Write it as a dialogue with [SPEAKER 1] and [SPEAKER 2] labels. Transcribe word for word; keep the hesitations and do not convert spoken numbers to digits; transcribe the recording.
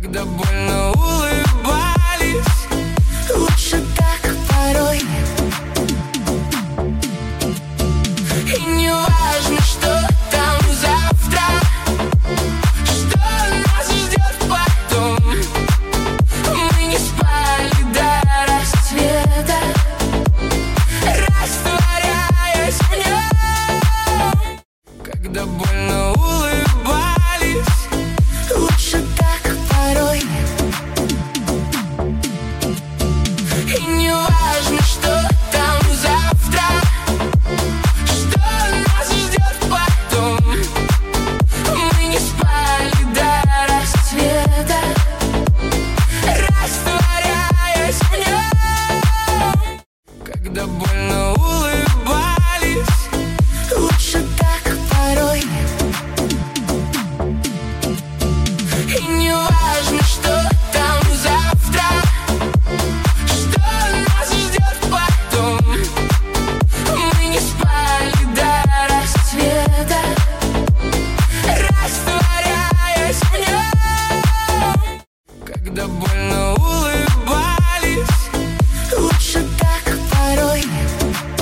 [SPEAKER 1] Когда больно улыбались, лучше так порой. И не важно, что там завтра, что нас ждет потом. Мы не спали до рассвета, растворяясь в нем. Когда больно улыбались, лучше так порой. И не важно, что там завтра, что нас ждет потом. Мы не спали до рассвета, растворяясь в нем. Когда больно улыбались, лучше так порой. И не важно, что там завтра, что нас ждет потом. Мы не спали до рассвета, растворяясь в нем. Когда